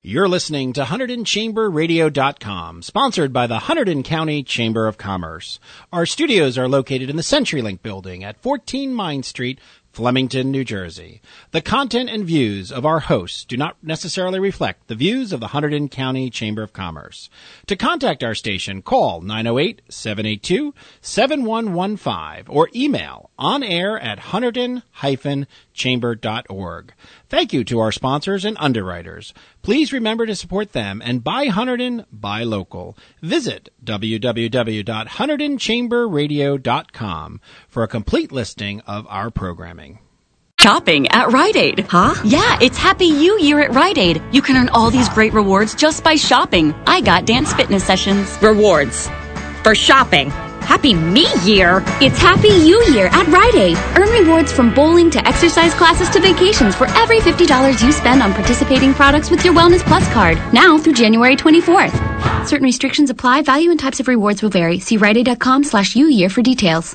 You're listening to HunterdonChamberRadio.com, sponsored by the Hunterdon County Chamber of Commerce. Our studios are located in the CenturyLink building at 14 Mine Street, Flemington, New Jersey. The content and views of our hosts do not necessarily reflect the views of the Hunterdon County Chamber of Commerce. To contact our station, call 908-782-7115 or email onair@hunterdon-chamber.org. Thank you to our sponsors and underwriters. Please remember to support them and buy Hunterdon, buy local. Visit www.HunterdonChamberRadio.com for a complete listing of our programming. Shopping at Rite Aid. Huh? Yeah, it's Happy You Year at Rite Aid. You can earn all these great rewards just by shopping. I got dance fitness sessions. Rewards for shopping. Happy Me Year! It's Happy You Year at Rite Aid. Earn rewards from bowling to exercise classes to vacations for every $50 you spend on participating products with your Wellness Plus card. Now through January 24th. Certain restrictions apply. Value and types of rewards will vary. See riteaid.com/uyear for details.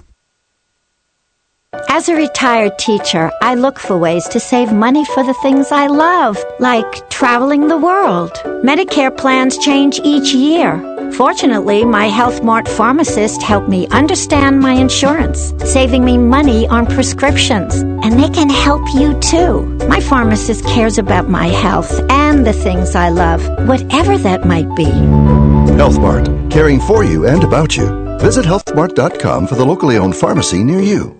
As a retired teacher, I look for ways to save money for the things I love, like traveling the world. Medicare plans change each year. Fortunately, my HealthMart pharmacist helped me understand my insurance, saving me money on prescriptions. And they can help you too. My pharmacist cares about my health and the things I love, whatever that might be. HealthMart, caring for you and about you. Visit healthmart.com for the locally owned pharmacy near you.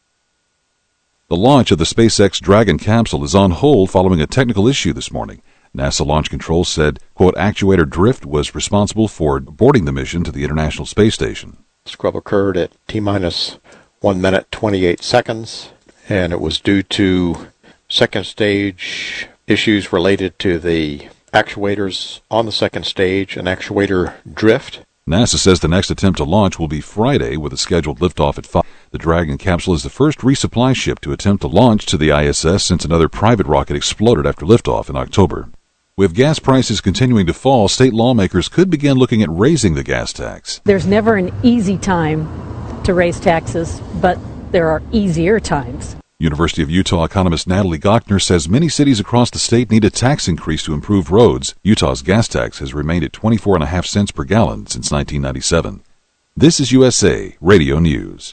The launch of the SpaceX Dragon capsule is on hold following a technical issue this morning. NASA Launch Control said, quote, actuator drift was responsible for boarding the mission to the International Space Station. Scrub occurred at T-minus 1 minute 28 seconds, and it was due to second stage issues related to the actuators on the second stage and actuator drift. NASA says the next attempt to launch will be Friday with a scheduled liftoff at 5. The Dragon capsule is the first resupply ship to attempt to launch to the ISS since another private rocket exploded after liftoff in October. With gas prices continuing to fall, state lawmakers could begin looking at raising the gas tax. There's never an easy time to raise taxes, but there are easier times. University of Utah economist Natalie Gochner says many cities across the state need a tax increase to improve roads. Utah's gas tax has remained at 24.5 cents per gallon since 1997. This is USA Radio News.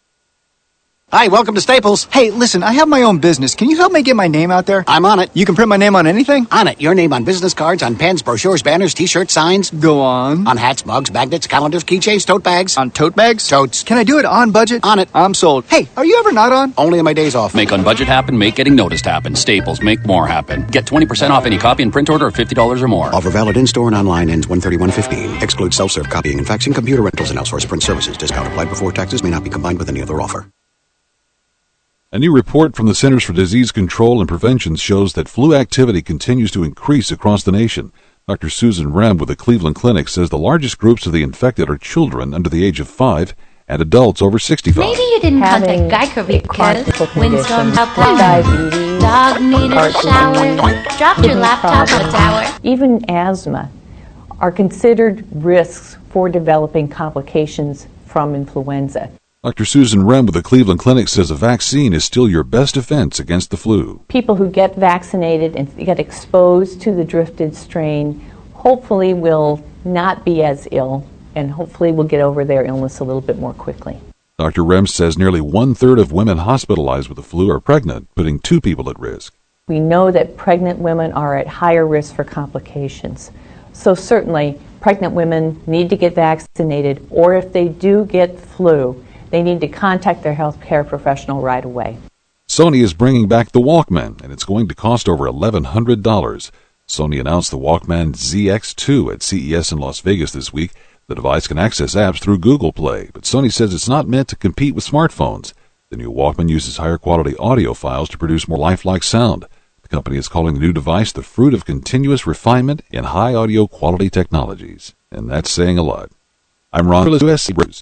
Hi, welcome to Staples. Hey, listen, I have my own business. Can you help me get my name out there? I'm on it. You can print my name on anything? On it. Your name on business cards, on pens, brochures, banners, T-shirts, signs. Go on. On hats, mugs, magnets, calendars, keychains, tote bags. On tote bags? Totes. Can I do it on budget? On it. I'm sold. Hey, are you ever not on? Only on my days off. Make on budget happen, make getting noticed happen. Staples, make more happen. Get 20% off any copy and print order of $50 or more. Offer valid in-store and online, ends 1/31/15. Excludes self-serve copying and faxing, computer rentals, and outsourced print services. Discount applied before taxes. May not be combined with any other offer. A new report from the Centers for Disease Control and Prevention shows that flu activity continues to increase across the nation. Dr. Susan Rem with the Cleveland Clinic says the largest groups of the infected are children under the age of 5 and adults over 65. Maybe you didn't contact Geico because windstorm helped diabetes, dog needed a shower, dropped your laptop on a tower. Even asthma are considered risks for developing complications from influenza. Dr. Susan Rem with the Cleveland Clinic says a vaccine is still your best defense against the flu. People who get vaccinated and get exposed to the drifted strain hopefully will not be as ill and hopefully will get over their illness a little bit more quickly. Dr. Rem says nearly 1/3 of women hospitalized with the flu are pregnant, putting 2 people at risk. We know that pregnant women are at higher risk for complications. So certainly pregnant women need to get vaccinated, or if they do get flu, they need to contact their health care professional right away. Sony is bringing back the Walkman, and it's going to cost over $1,100. Sony announced the Walkman ZX2 at CES in Las Vegas this week. The device can access apps through Google Play, but Sony says it's not meant to compete with smartphones. The new Walkman uses higher quality audio files to produce more lifelike sound. The company is calling the new device the fruit of continuous refinement in high audio quality technologies. And that's saying a lot. I'm Ron for USA News.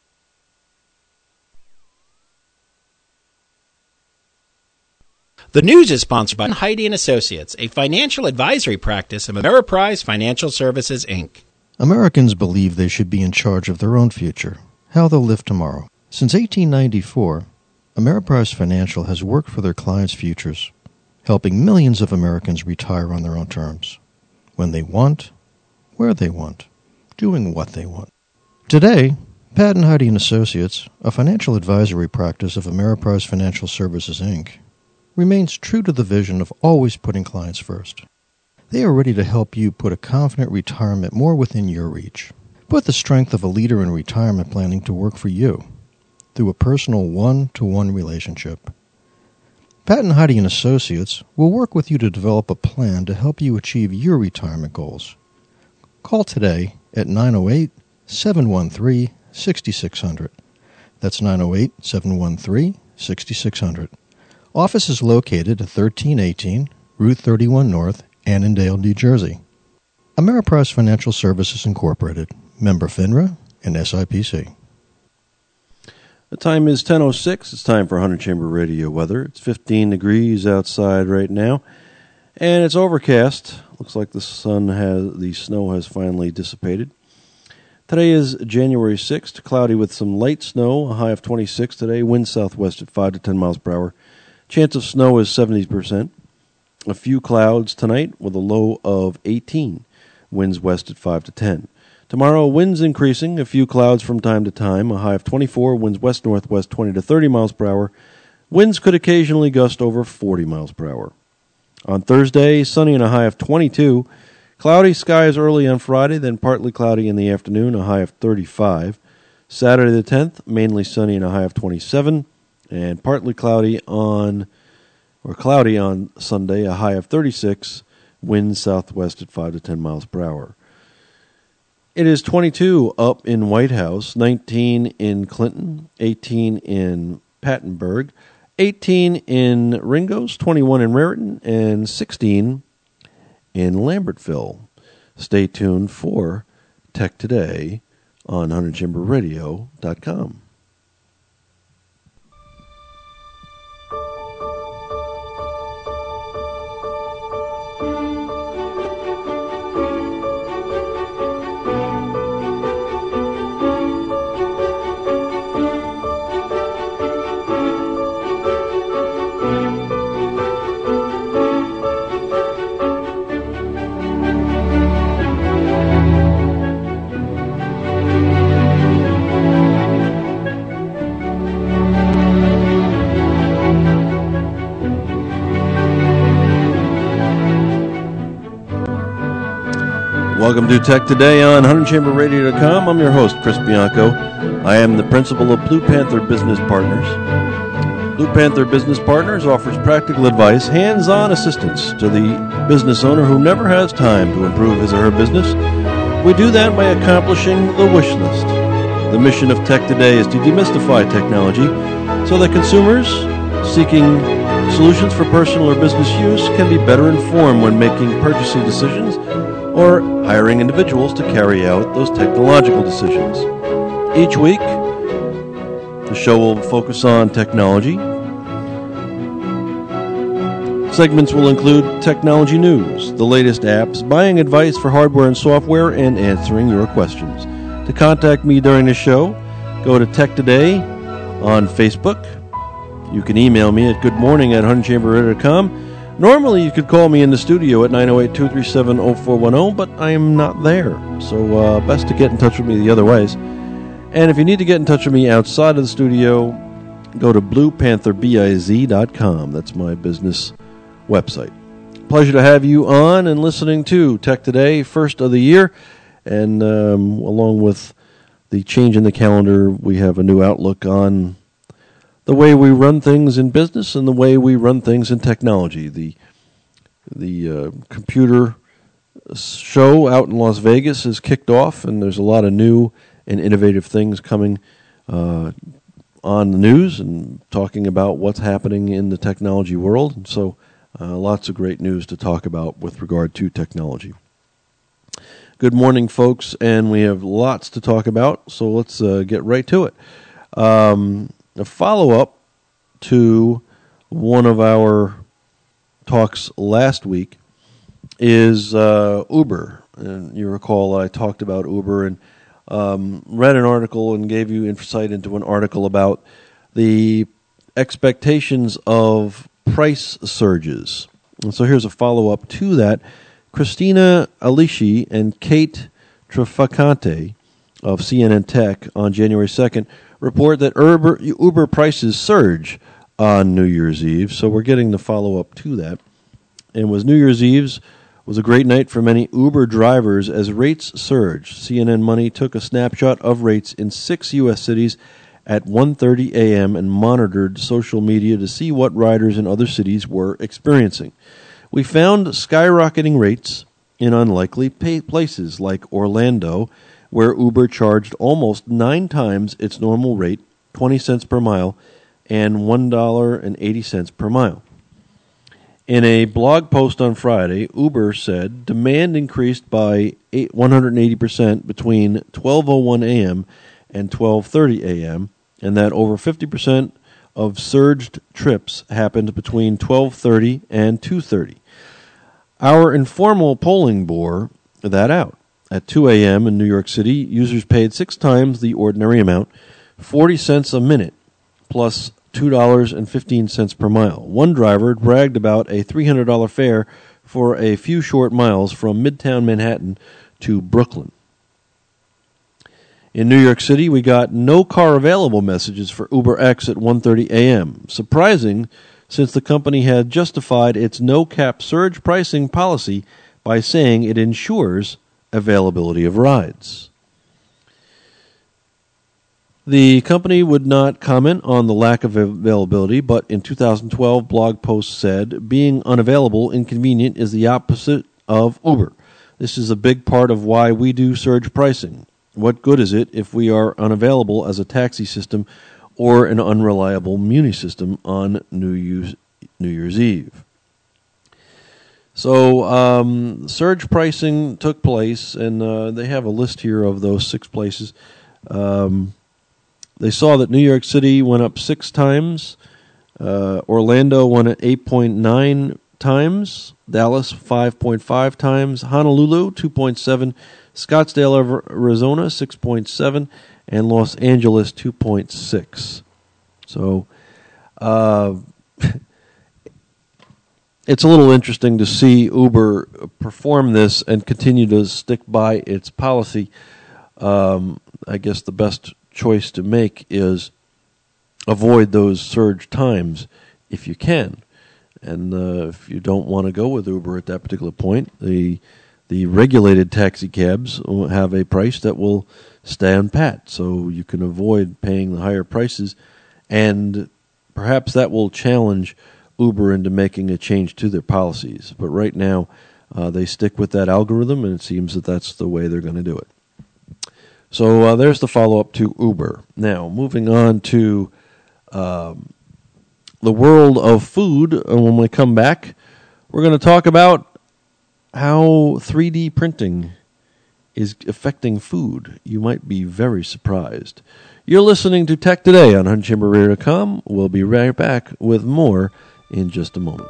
The news is sponsored by Heidi & Associates, a financial advisory practice of Ameriprise Financial Services, Inc. Americans believe they should be in charge of their own future, how they'll live tomorrow. Since 1894, Ameriprise Financial has worked for their clients' futures, helping millions of Americans retire on their own terms. when they want, where they want, doing what they want. Today, Pat and Heidi & Associates, a financial advisory practice of Ameriprise Financial Services, Inc., remains true to the vision of always putting clients first. They are ready to help you put a confident retirement more within your reach. Put the strength of a leader in retirement planning to work for you through a personal one-to-one relationship. Pat and Heidi & Associates will work with you to develop a plan to help you achieve your retirement goals. Call today at 908-713-6600. That's 908-713-6600. Office is located at 1318 Route 31 North, Annandale, New Jersey. Ameriprise Financial Services Incorporated, member FINRA and SIPC. The time is 10:06. It's time for 100 Chamber Radio weather. It's 15 degrees outside right now, and it's overcast. Looks like the snow has finally dissipated. Today is January 6th, cloudy with some light snow, a high of 26 today, wind southwest at 5 to 10 miles per hour. Chance of snow is 70%. A few clouds tonight with a low of 18, winds west at 5 to 10. Tomorrow, winds increasing, a few clouds from time to time, a high of 24, winds west-northwest 20 to 30 miles per hour. Winds could occasionally gust over 40 miles per hour. On Thursday, sunny and a high of 22. Cloudy skies early on Friday, then partly cloudy in the afternoon, a high of 35. Saturday the 10th, mainly sunny and a high of 27. And partly cloudy on Sunday, a high of 36. Winds southwest at 5 to 10 miles per hour. It is 22 up in White House, 19 in Clinton, 18 in Pattenberg, 18 in Ringgoes, 21 in Raritan, and 16 in Lambertville. Stay tuned for Tech Today on 100chamberradio.com. Welcome to Tech Today on 100chamberradio.com. I'm your host, Chris Bianco. I am the principal of Blue Panther Business Partners. Blue Panther Business Partners offers practical advice, hands-on assistance to the business owner who never has time to improve his or her business. We do that by accomplishing the wish list. The mission of Tech Today is to demystify technology so that consumers seeking solutions for personal or business use can be better informed when making purchasing decisions or hiring individuals to carry out those technological decisions. Each week, the show will focus on technology. Segments will include technology news, the latest apps, buying advice for hardware and software, and answering your questions. To contact me during the show, go to Tech Today on Facebook. You can email me at goodmorning@100chamberradio.com. Normally, you could call me in the studio at 908-237-0410, but I am not there, so best to get in touch with me the other ways. And if you need to get in touch with me outside of the studio, go to bluepantherbiz.com. That's my business website. Pleasure to have you on and listening to Tech Today, first of the year, and along with the change in the calendar, we have a new outlook on the way we run things in business and the way we run things in technology. The computer show out in Las Vegas is kicked off, and there's a lot of new and innovative things coming on the news and talking about what's happening in the technology world. And so lots of great news to talk about with regard to technology. Good morning, folks, and we have lots to talk about, so let's get right to it. A follow-up to one of our talks last week is Uber. And you recall I talked about Uber and read an article and gave you insight into an article about the expectations of price surges. And so here's a follow-up to that. Christina Alici and Kate Trafficante of CNN Tech on January 2nd report that Uber prices surge on New Year's Eve, so we're getting the follow-up to that. And New Year's Eve was a great night for many Uber drivers as rates surged. CNN Money took a snapshot of rates in 6 U.S. cities at 1:30 a.m. and monitored social media to see what riders in other cities were experiencing. We found skyrocketing rates in unlikely places like Orlando, where Uber charged almost 9 times its normal rate, 20 cents per mile, and $1.80 per mile. In a blog post on Friday, Uber said demand increased by 180% between 12:01 a.m. and 12:30 a.m., and that over 50% of surged trips happened between 12:30 and 2:30. Our informal polling bore that out. At 2 a.m. in New York City, users paid 6 times the ordinary amount, 40 cents a minute, plus $2.15 per mile. One driver bragged about a $300 fare for a few short miles from Midtown Manhattan to Brooklyn. In New York City, we got no car available messages for UberX at 1:30 a.m. Surprising, since the company had justified its no-cap surge pricing policy by saying it ensures availability of rides. The company would not comment on the lack of availability, but in 2012, blog post said, being unavailable, inconvenient is the opposite of Uber. This is a big part of why we do surge pricing. What good is it if we are unavailable as a taxi system or an unreliable Muni system on New Year's Eve? So surge pricing took place, and they have a list here of those 6 places. They saw that New York City went up 6 times, Orlando went at 8.9 times, Dallas 5.5 times, Honolulu 2.7, Scottsdale, Arizona 6.7, and Los Angeles 2.6. So it's a little interesting to see Uber perform this and continue to stick by its policy. I guess the best choice to make is avoid those surge times if you can. And if you don't want to go with Uber at that particular point, the regulated taxi cabs will have a price that will stand pat, so you can avoid paying the higher prices, and perhaps that will challenge Uber into making a change to their policies. But right now, they stick with that algorithm, and it seems that that's the way they're going to do it. So there's the follow-up to Uber. Now, moving on to the world of food. When we come back, we're going to talk about how 3D printing is affecting food. You might be very surprised. You're listening to Tech Today on HuntChamberRadio.com. We'll be right back with more in just a moment.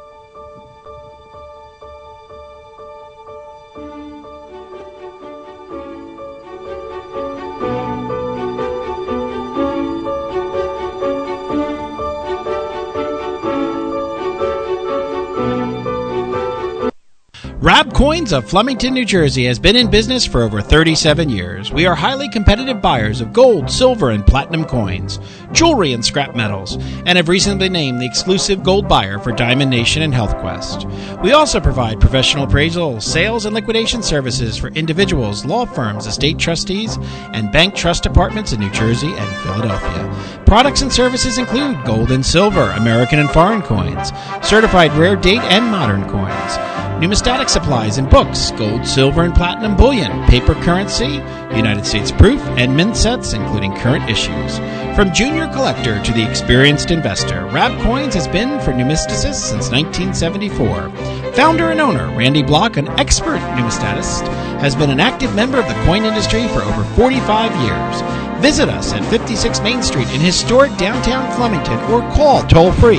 Rab Coins of Flemington, New Jersey has been in business for over 37 years. We are highly competitive buyers of gold, silver, and platinum coins, jewelry, and scrap metals, and have recently been named the exclusive gold buyer for Diamond Nation and HealthQuest. We also provide professional appraisal, sales, and liquidation services for individuals, law firms, estate trustees, and bank trust departments in New Jersey and Philadelphia. Products and services include gold and silver, American and foreign coins, certified rare date and modern coins, numismatic supplies and books, gold, silver, and platinum bullion, paper currency, United States proof, and mint sets, including current issues. From junior collector to the experienced investor, Rab Coins has been for numismaticists since 1974. Founder and owner Randy Block, an expert numismatist, has been an active member of the coin industry for over 45 years. Visit us at 56 Main Street in historic downtown Flemington or call toll-free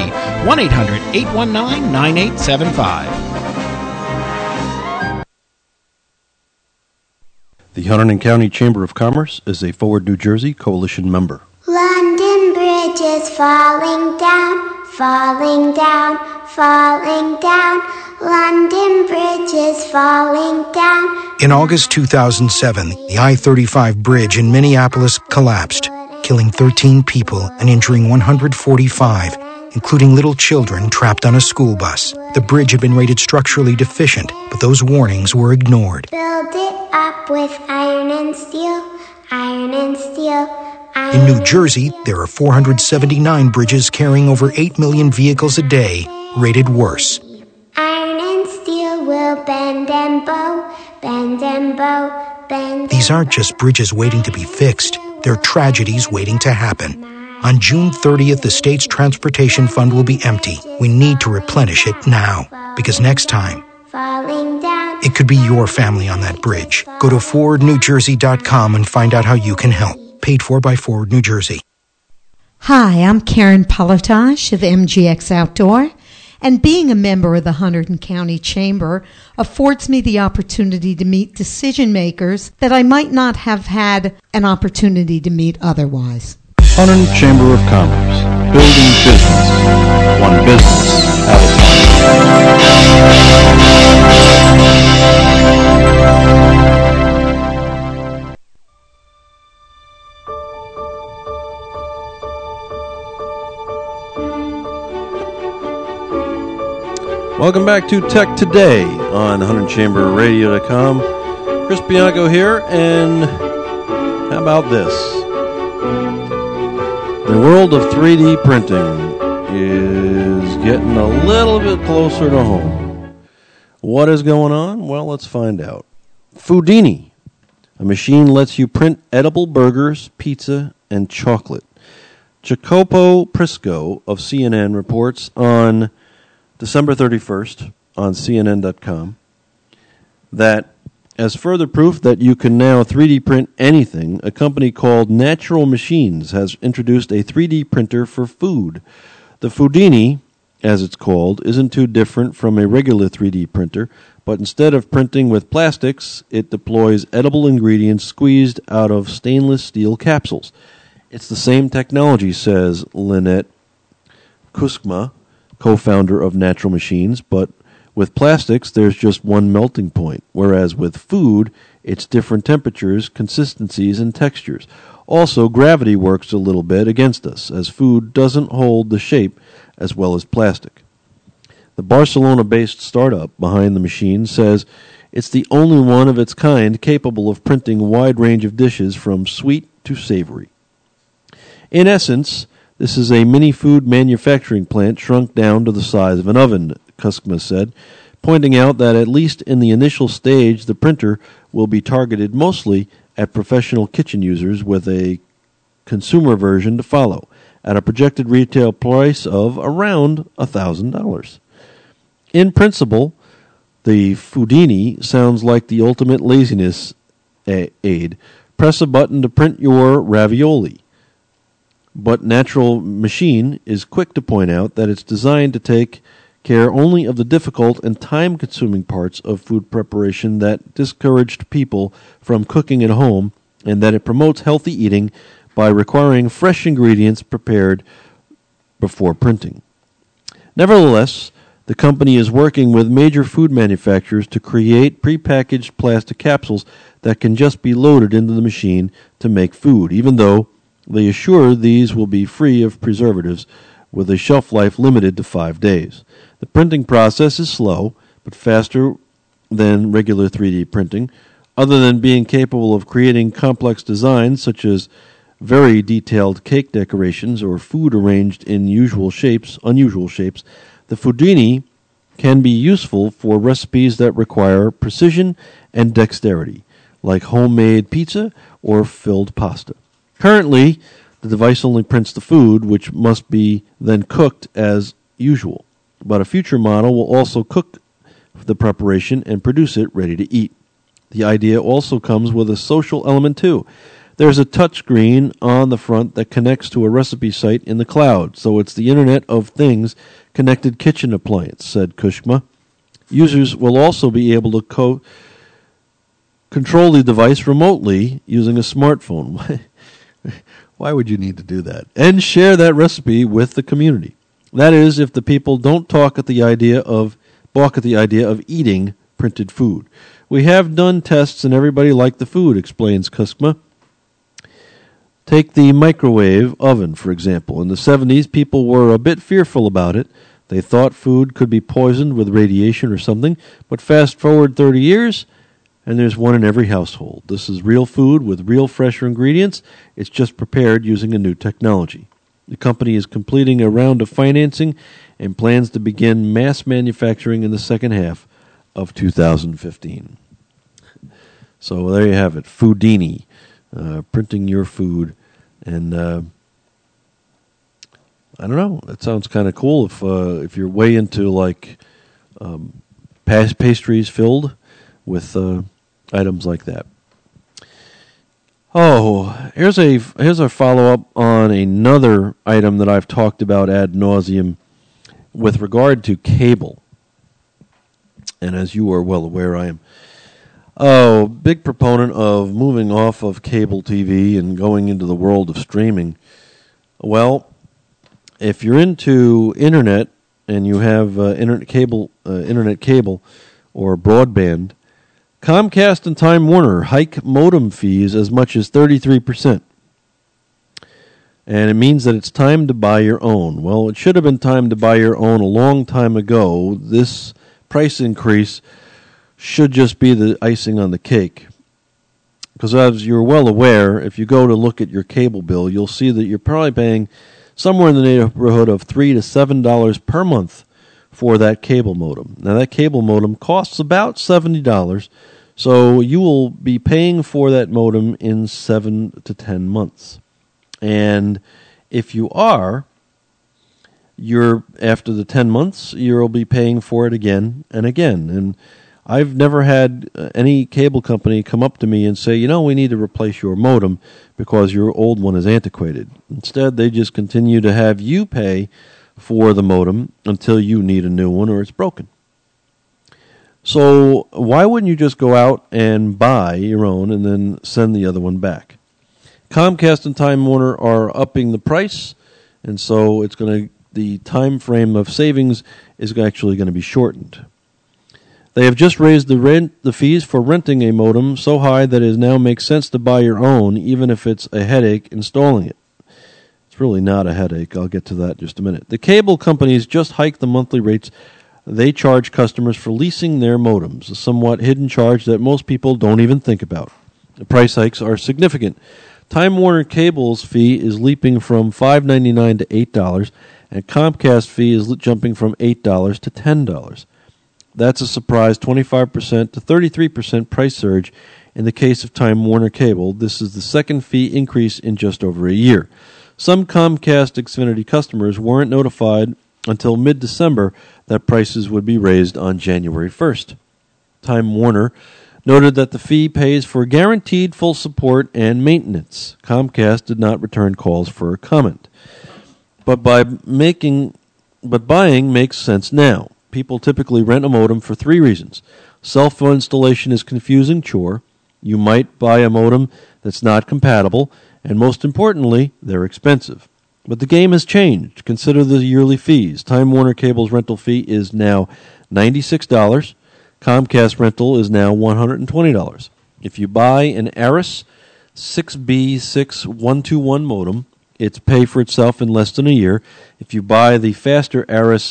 1-800-819-9875. The Hunterdon County Chamber of Commerce is a Forward New Jersey coalition member. London Bridge is falling down, falling down, falling down. London Bridge is falling down. In August 2007, the I-35 bridge in Minneapolis collapsed, killing 13 people and injuring 145, including little children trapped on a school bus. The bridge had been rated structurally deficient, but those warnings were ignored. Build it up with iron and steel, iron and steel. In New Jersey, there are 479 bridges carrying over 8 million vehicles a day, rated worse. Iron and steel will bend and bow, bend and bow, bend. These aren't just bridges waiting to be fixed. They're tragedies waiting to happen. On June 30th, the state's transportation fund will be empty. We need to replenish it now, because next time, it could be your family on that bridge. Go to FordNewJersey.com and find out how you can help. Paid for by Ford New Jersey. Hi, I'm Karen Palotage of MGX Outdoor, and being a member of the Hunterdon County Chamber affords me the opportunity to meet decision makers that I might not have had an opportunity to meet otherwise. Hunterdon Chamber of Commerce, building business, one business at a Welcome back to Tech Today on HunterdonChamberRadio.com. Chris Bianco here, and how about this? The world of 3D printing is getting a little bit closer to home. What is going on? Well, let's find out. Foodini, a machine lets you print edible burgers, pizza, and chocolate. Jacopo Prisco of CNN reports on December 31st on CNN.com that as further proof that you can now 3D print anything, a company called Natural Machines has introduced a 3D printer for food. The Foodini, as it's called, isn't too different from a regular 3D printer, but instead of printing with plastics, it deploys edible ingredients squeezed out of stainless steel capsules. It's the same technology, says Lynette Kuskma, co-founder of Natural Machines, but with plastics, there's just one melting point, whereas with food, it's different temperatures, consistencies, and textures. Also, gravity works a little bit against us, as food doesn't hold the shape as well as plastic. The Barcelona-based startup behind the machine says it's the only one of its kind capable of printing a wide range of dishes from sweet to savory. In essence, this is a mini food manufacturing plant shrunk down to the size of an oven, Kuskma said, pointing out that at least in the initial stage, the printer will be targeted mostly at professional kitchen users with a consumer version to follow, at a projected retail price of around $1,000. In principle, the Foodini sounds like the ultimate laziness aid. Press a button to print your ravioli. But Natural Machine is quick to point out that it's designed to take care only of the difficult and time-consuming parts of food preparation that discouraged people from cooking at home, and that it promotes healthy eating by requiring fresh ingredients prepared before printing. Nevertheless, the company is working with major food manufacturers to create prepackaged plastic capsules that can just be loaded into the machine to make food, even though they assure these will be free of preservatives with a shelf life limited to 5 days. The printing process is slow, but faster than regular 3D printing. Other than being capable of creating complex designs such as very detailed cake decorations or food arranged in unusual shapes, the Foodini can be useful for recipes that require precision and dexterity, like homemade pizza or filled pasta. Currently, the device only prints the food, which must be then cooked as usual. But a future model will also cook the preparation and produce it ready to eat. The idea also comes with a social element too. There's a touchscreen on the front that connects to a recipe site in the cloud, so it's the Internet of Things connected kitchen appliance, said Kuskma. Users will also be able to control the device remotely using a smartphone. Why would you need to do that? And share that recipe with the community. That is, if the people don't talk at the idea of balk at the idea of eating printed food. We have done tests and everybody liked the food, explains Kuskma. Take the microwave oven, for example. In the 70s, people were a bit fearful about it. They thought food could be poisoned with radiation or something, but fast forward 30 years, and there's one in every household. This is real food with real fresher ingredients. It's just prepared using a new technology. The company is completing a round of financing and plans to begin mass manufacturing in the second half of 2015. So there you have it, Foodini, printing your food. And I don't know, that sounds kind of cool if you're way into like pastries filled with items like that. Oh, here's a follow-up on another item that I've talked about ad nauseum with regard to cable. And as you are well aware, I am big proponent of moving off of cable TV and going into the world of streaming. Well, if you're into internet and you have internet cable or broadband, Comcast and Time Warner hike modem fees as much as 33%. And it means that it's time to buy your own. Well, it should have been time to buy your own a long time ago. This price increase should just be the icing on the cake. Because as you're well aware, if you go to look at your cable bill, you'll see that you're probably paying somewhere in the neighborhood of $3 to $7 per month for that cable modem. Now, that cable modem costs about $70, so you will be paying for that modem in 7 to 10 months. And if you are, after the 10 months, you'll be paying for it again and again. And I've never had any cable company come up to me and say, we need to replace your modem because your old one is antiquated. Instead, they just continue to have you pay for the modem until you need a new one or it's broken. So why wouldn't you just go out and buy your own and then send the other one back? Comcast and Time Warner are upping the price, and so the time frame of savings is actually going to be shortened. They have just raised the fees for renting a modem so high that it now makes sense to buy your own, even if it's a headache installing it. It's really not a headache. I'll get to that in just a minute. The cable companies just hiked the monthly rates they charge customers for leasing their modems, a somewhat hidden charge that most people don't even think about. The price hikes are significant. Time Warner Cable's fee is leaping from $5.99 to $8, and Comcast fee is jumping from $8 to $10. That's a surprise 25% to 33% price surge in the case of Time Warner Cable. This is the second fee increase in just over a year. Some Comcast Xfinity customers weren't notified until mid-December that prices would be raised on January 1st. Time Warner noted that the fee pays for guaranteed full support and maintenance. Comcast did not return calls for a comment. But buying makes sense now. People typically rent a modem for 3 reasons. Cell phone installation is a confusing chore. You might buy a modem that's not compatible, and most importantly, they're expensive. But the game has changed. Consider the yearly fees. Time Warner Cable's rental fee is now $96. Comcast rental is now $120. If you buy an Aris 6B6121 modem, it's pay for itself in less than a year. If you buy the faster Aris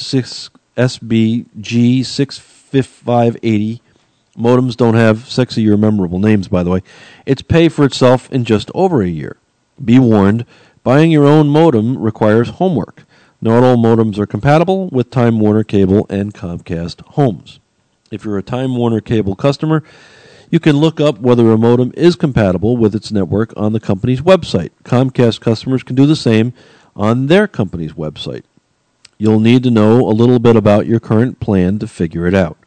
6SBG6580, modems don't have sexy or memorable names, by the way, it's pay for itself in just over a year. Be warned, buying your own modem requires homework. Not all modems are compatible with Time Warner Cable and Comcast homes. If you're a Time Warner Cable customer, you can look up whether a modem is compatible with its network on the company's website. Comcast customers can do the same on their company's website. You'll need to know a little bit about your current plan to figure it out.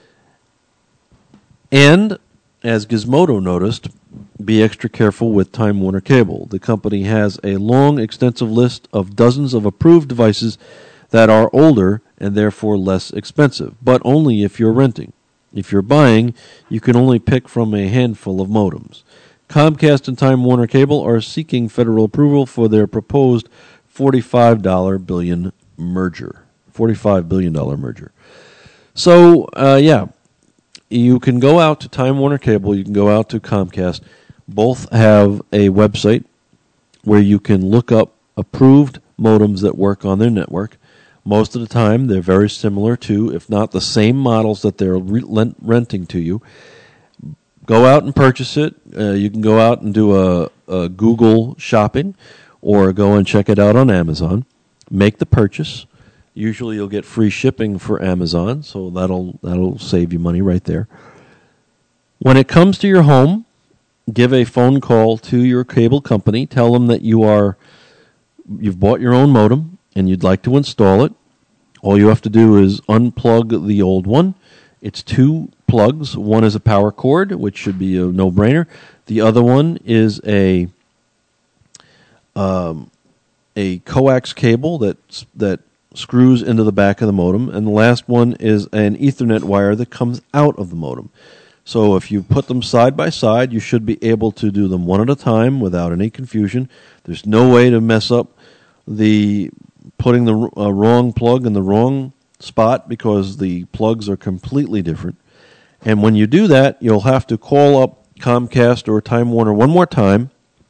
And, as Gizmodo noticed, be extra careful with Time Warner Cable. The company has a long, extensive list of dozens of approved devices that are older and therefore less expensive, but only if you're renting. If you're buying, you can only pick from a handful of modems. Comcast and Time Warner Cable are seeking federal approval for their proposed $45 billion merger. So, you can go out to Time Warner Cable, you can go out to Comcast. Both have a website where you can look up approved modems that work on their network. Most of the time, they're very similar to, if not the same models that they're renting to you. Go out and purchase it. You can go out and do a Google shopping or go and check it out on Amazon. Make the purchase. Usually you'll get free shipping for Amazon, so that'll save you money right there. When it comes to your home, give a phone call to your cable company. Tell them that you've bought your own modem and you'd like to install it. All you have to do is unplug the old one. It's 2 plugs. One is a power cord, which should be a no-brainer. The other one is a coax cable that screws into the back of the modem, and the last one is an Ethernet wire that comes out of the modem. So if you put them side by side, you should be able to do them one at a time without any confusion. There's no way to mess up putting the wrong plug in the wrong spot because the plugs are completely different. And when you do that, you'll have to call up Comcast or Time Warner one more time,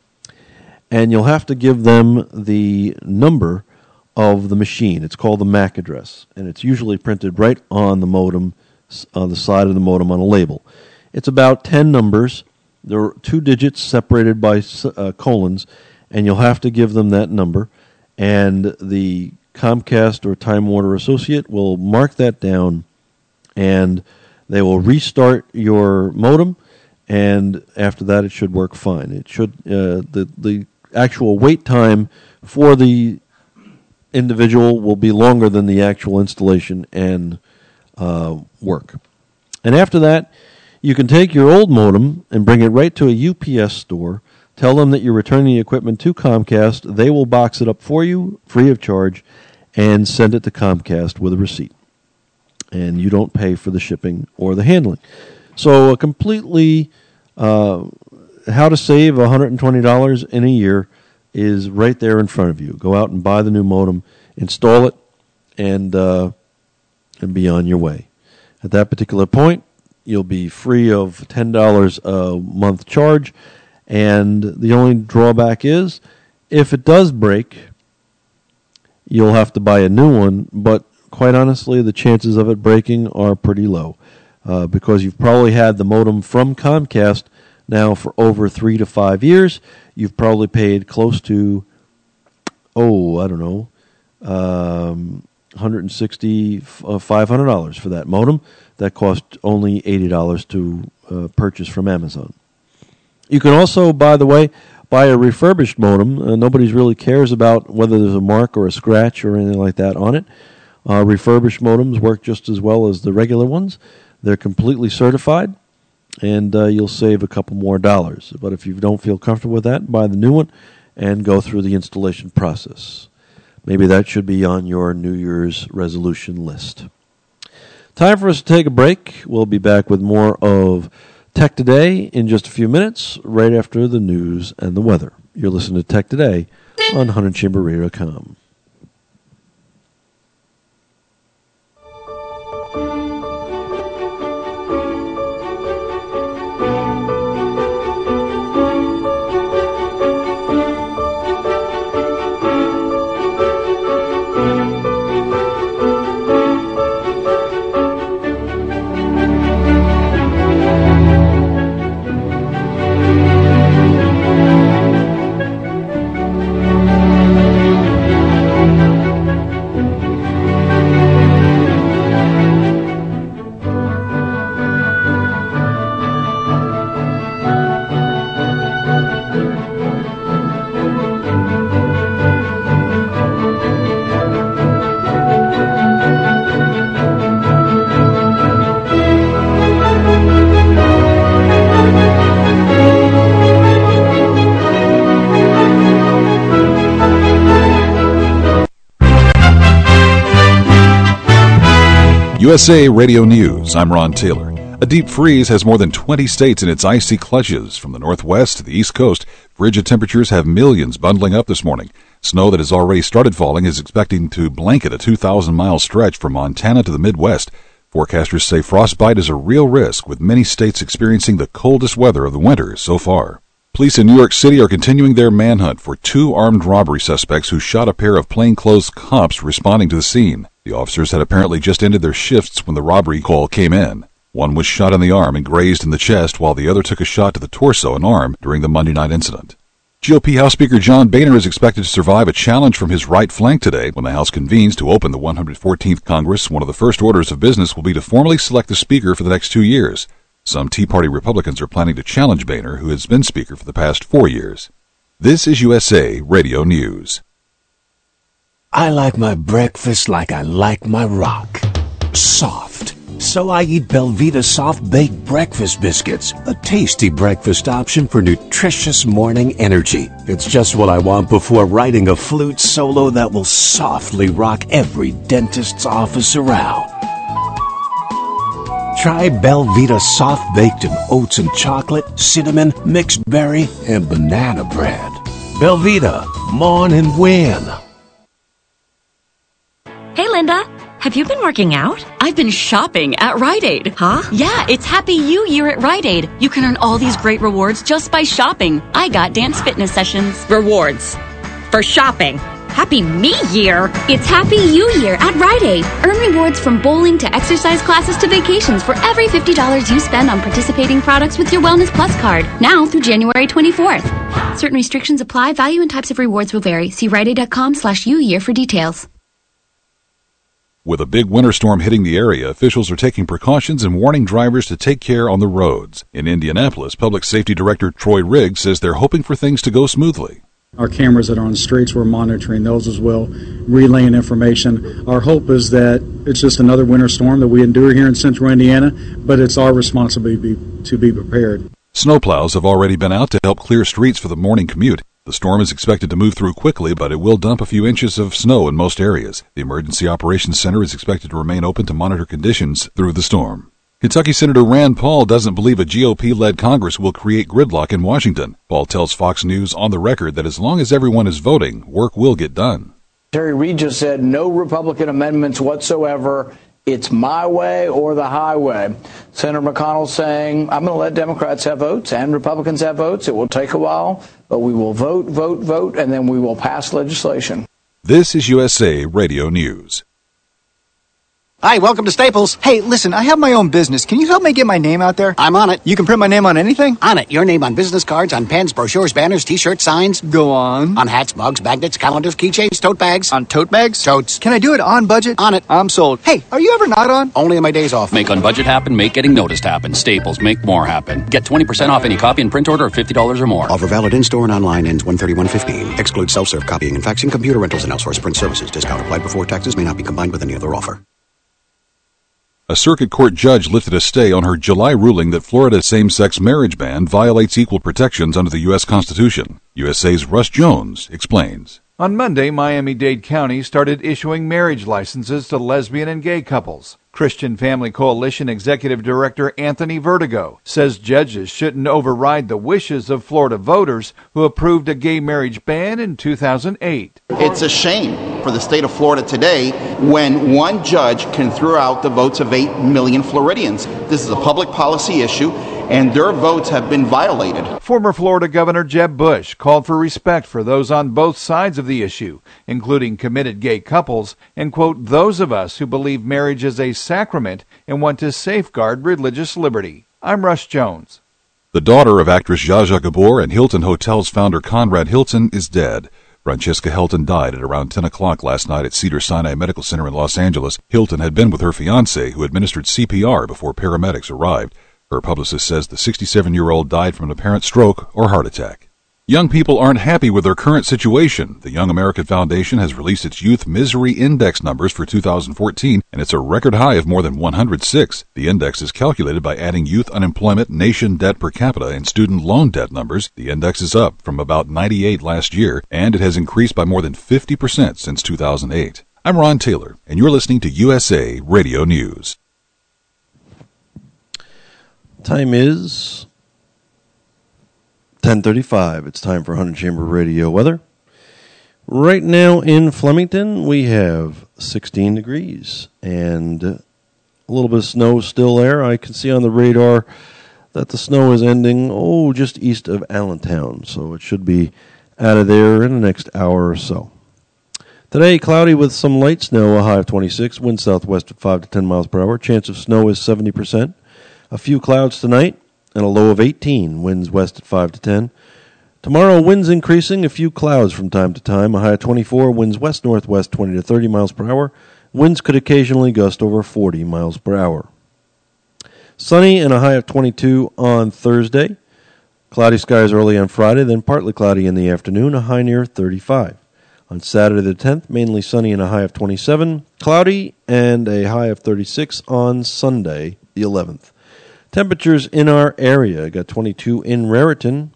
and you'll have to give them the number of the machine. It's called the MAC address, and it's usually printed right on the modem, on the side of the modem on a label. It's about 10 numbers. There are 2 digits separated by colons, and you'll have to give them that number, and the Comcast or Time Warner associate will mark that down, and they will restart your modem, and after that it should work fine. It should the actual wait time for the individual will be longer than the actual installation and work. And after that, you can take your old modem and bring it right to a UPS store. Tell them that you're returning the equipment to Comcast. They will box it up for you, free of charge, and send it to Comcast with a receipt. And you don't pay for the shipping or the handling. So a completely how to save $120 in a year is right there in front of you. Go out and buy the new modem, install it, and be on your way. At that particular point, you'll be free of $10 a month charge, and the only drawback is if it does break, you'll have to buy a new one, but quite honestly, the chances of it breaking are pretty low because you've probably had the modem from Comcast now for over 3 to 5 years. You've probably paid close to, $160, $500 for that modem. That cost only $80 to purchase from Amazon. You can also, by the way, buy a refurbished modem. Nobody really cares about whether there's a mark or a scratch or anything like that on it. Refurbished modems work just as well as the regular ones. They're completely certified, and you'll save a couple more dollars. But if you don't feel comfortable with that, buy the new one and go through the installation process. Maybe that should be on your New Year's resolution list. Time for us to take a break. We'll be back with more of Tech Today in just a few minutes, right after the news and the weather. You're listening to Tech Today on 100chamberradio.com. USA Radio News, I'm Ron Taylor. A deep freeze has more than 20 states in its icy clutches. From the northwest to the east coast, frigid temperatures have millions bundling up this morning. Snow that has already started falling is expecting to blanket a 2,000-mile stretch from Montana to the Midwest. Forecasters say frostbite is a real risk, with many states experiencing the coldest weather of the winter so far. Police in New York City are continuing their manhunt for 2 armed robbery suspects who shot a pair of plainclothes cops responding to the scene. The officers had apparently just ended their shifts when the robbery call came in. One was shot in the arm and grazed in the chest, while the other took a shot to the torso and arm during the Monday night incident. GOP House Speaker John Boehner is expected to survive a challenge from his right flank today when the House convenes to open the 114th Congress. One of the first orders of business will be to formally select the Speaker for the next 2 years. Some Tea Party Republicans are planning to challenge Boehner, who has been Speaker for the past 4 years. This is USA Radio News. I like my breakfast like I like my rock. Soft. So I eat Belvita Soft Baked Breakfast Biscuits, a tasty breakfast option for nutritious morning energy. It's just what I want before writing a flute solo that will softly rock every dentist's office around. Try Belvita Soft Baked in oats and chocolate, cinnamon, mixed berry, and banana bread. Belvita, morn and win. Hey, Linda. Have you been working out? I've been shopping at Rite Aid. Huh? Yeah, it's Happy You Year at Rite Aid. You can earn all these great rewards just by shopping. I got dance fitness sessions. Rewards. For shopping. Happy Me Year. It's Happy You Year at Rite Aid. Earn rewards from bowling to exercise classes to vacations for every $50 you spend on participating products with your Wellness Plus card. Now through January 24th. Certain restrictions apply. Value and types of rewards will vary. See riteaid.com/uyear for details. With a big winter storm hitting the area, officials are taking precautions and warning drivers to take care on the roads. In Indianapolis, Public Safety Director Troy Riggs says they're hoping for things to go smoothly. Our cameras that are on the streets, we're monitoring those as well, relaying information. Our hope is that it's just another winter storm that we endure here in central Indiana, but it's our responsibility to be prepared. Snowplows have already been out to help clear streets for the morning commute. The storm is expected to move through quickly, but it will dump a few inches of snow in most areas. The Emergency Operations Center is expected to remain open to monitor conditions through the storm. Kentucky Senator Rand Paul doesn't believe a GOP-led Congress will create gridlock in Washington. Paul tells Fox News on the record that as long as everyone is voting, work will get done. Terry Reid just said no Republican amendments whatsoever. It's my way or the highway. Senator McConnell saying, I'm going to let Democrats have votes and Republicans have votes. It will take a while, but we will vote, and then we will pass legislation. This is USA Radio News. Hi, welcome to Staples. Hey, listen, I have my own business. Can you help me get my name out there? I'm on it. You can print my name on anything? On it. Your name on business cards, on pens, brochures, banners, T-shirts, signs. Go on. On hats, mugs, magnets, calendars, keychains, tote bags. On tote bags? Totes. Can I do it on budget? On it. I'm sold. Hey, are you ever not on? Only on my days off. Make on budget happen, make getting noticed happen. Staples, make more happen. Get 20% off any copy and print order of $50 or more. Offer valid in-store and online, ends 1/31/15. Excludes self-serve copying and faxing, computer rentals, and outsourced print services. Discount applied before taxes. May not be combined with any other offer. A circuit court judge lifted a stay on her July ruling that Florida's same-sex marriage ban violates equal protections under the U.S. Constitution. USA's Russ Jones explains. On Monday, Miami-Dade County started issuing marriage licenses to lesbian and gay couples. Christian Family Coalition Executive Director Anthony Vertigo says judges shouldn't override the wishes of Florida voters who approved a gay marriage ban in 2008. It's a shame for the state of Florida today when one judge can throw out the votes of 8 million Floridians. This is a public policy issue, and their votes have been violated. Former Florida Governor Jeb Bush called for respect for those on both sides of the issue, including committed gay couples, and, quote, those of us who believe marriage is a sacrament and want to safeguard religious liberty. I'm Russ Jones. The daughter of actress Zsa Zsa Gabor and Hilton Hotels founder Conrad Hilton is dead. Francesca Hilton died at around 10 o'clock last night at Cedars-Sinai Medical Center in Los Angeles. Hilton had been with her fiancé, who administered CPR before paramedics arrived. Her publicist says the 67-year-old died from an apparent stroke or heart attack. Young people aren't happy with their current situation. The Young American Foundation has released its Youth Misery Index numbers for 2014, and it's a record high of more than 106. The index is calculated by adding youth unemployment, nation debt per capita, and student loan debt numbers. The index is up from about 98 last year, and it has increased by more than 50% since 2008. I'm Ron Taylor, and you're listening to USA Radio News. Time is 10:35. It's time for 100 Chamber Radio weather. Right now in Flemington, we have 16 degrees and A little bit of snow still there. I can see on the radar that the snow is ending, just east of Allentown. So it should be out of there in the next hour or so. Today, cloudy with some light snow, a high of 26, wind southwest at 5 to 10 miles per hour. Chance of snow is 70%. A few clouds tonight and a low of 18, winds west at 5 to 10. Tomorrow, winds increasing, a few clouds from time to time, a high of 24, winds west-northwest 20 to 30 miles per hour. Winds could occasionally gust over 40 miles per hour. Sunny and a high of 22 on Thursday. Cloudy skies early on Friday, then partly cloudy in the afternoon, a high near 35. On Saturday the 10th, mainly sunny and a high of 27. Cloudy and a high of 36 on Sunday the 11th. Temperatures in our area, got 22 in Raritan,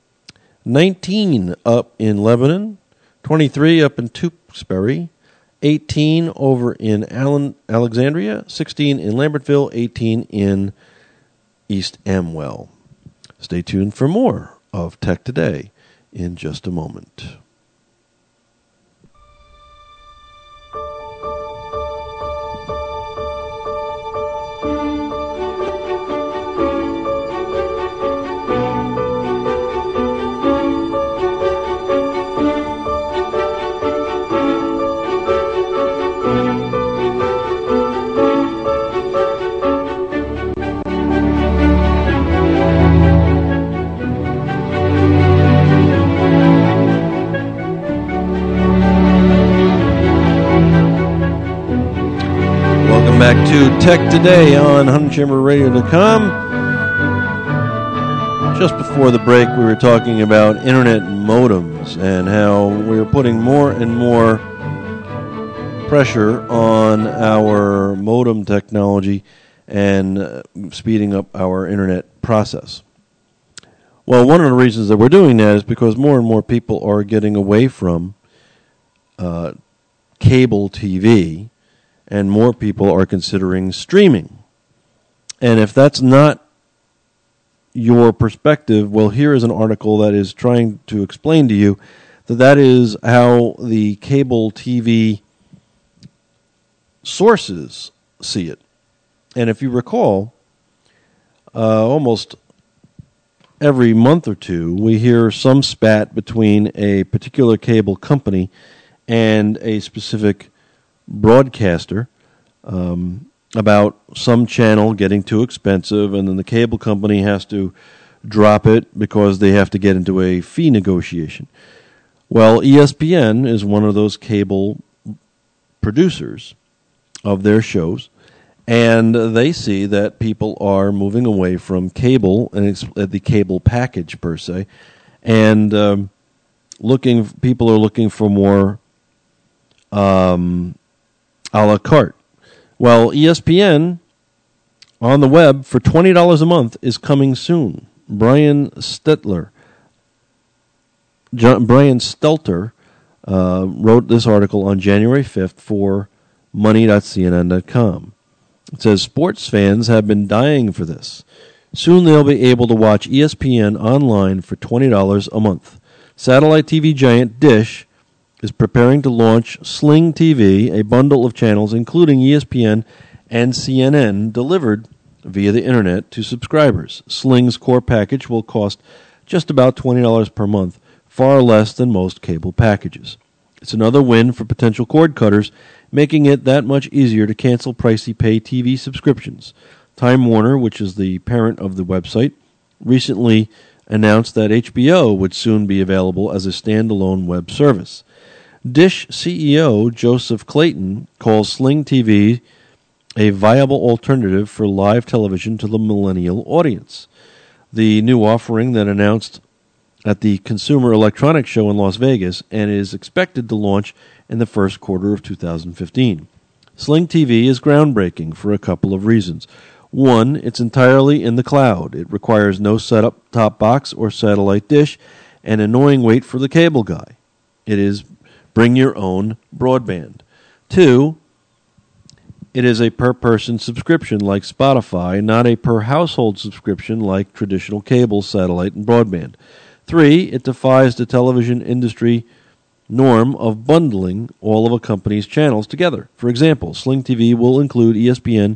19 up in Lebanon, 23 up in Tewksbury, 18 over in Alexandria, 16 in Lambertville, 18 in East Amwell. Stay tuned for more of Tech Today in just a moment. Back to Tech Today on HuntingChamberRadio.com. Just before the break, we were talking about internet modems and how we're putting more and more pressure on our modem technology and speeding up our internet process. Well, one of the reasons that we're doing that is because more and more people are getting away from cable TV, and more people are considering streaming. And if that's not your perspective, well, here is an article that is trying to explain to you that is how the cable TV sources see it. And if you recall, almost every month or two, we hear some spat between a particular cable company and a specific broadcaster about some channel getting too expensive, and then the cable company has to drop it because they have to get into a fee negotiation. Well, ESPN is one of those cable producers of their shows, and they see that people are moving away from cable, and it's the cable package per se, and people are looking for more a la carte. Well, ESPN on the web for $20 a month is coming soon. Brian Stelter wrote this article on January 5th for money.cnn.com. It says, sports fans have been dying for this. Soon they'll be able to watch ESPN online for $20 a month. Satellite TV giant Dish is preparing to launch Sling TV, a bundle of channels including ESPN and CNN delivered via the internet to subscribers. Sling's core package will cost just about $20 per month, far less than most cable packages. It's another win for potential cord cutters, making it that much easier to cancel pricey pay TV subscriptions. Time Warner, which is the parent of the website, recently announced that HBO would soon be available as a standalone web service. Dish CEO Joseph Clayton calls Sling TV a viable alternative for live television to the millennial audience. The new offering that announced at the Consumer Electronics Show in Las Vegas and is expected to launch in the first quarter of 2015. Sling TV is groundbreaking for a couple of reasons. One, it's entirely in the cloud. It requires no set-top box or satellite dish, and annoying wait for the cable guy. It is bring your own broadband. Two, it is a per-person subscription like Spotify, not a per-household subscription like traditional cable, satellite, and broadband. Three, it defies the television industry norm of bundling all of a company's channels together. For example, Sling TV will include ESPN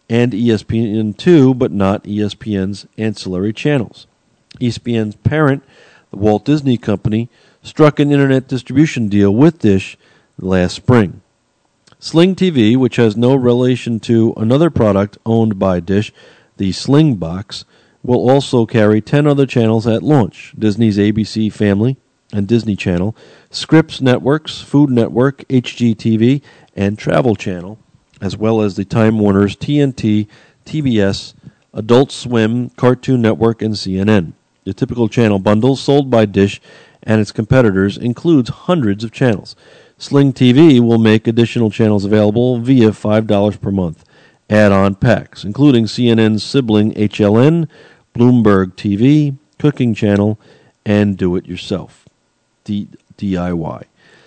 and ESPN2, but not ESPN's ancillary channels. ESPN's parent, the Walt Disney Company, struck an internet distribution deal with Dish last spring. Sling TV, which has no relation to another product owned by Dish, the Sling Box, will also carry 10 other channels at launch: Disney's ABC Family and Disney Channel, Scripps Networks, Food Network, HGTV, and Travel Channel, as well as the Time Warner's TNT, TBS, Adult Swim, Cartoon Network, and CNN. The typical channel bundle sold by Dish and its competitors includes hundreds of channels. Sling TV will make additional channels available via $5 per month add-on packs, including CNN's sibling HLN, Bloomberg TV, Cooking Channel, and Do-It-Yourself, DIY.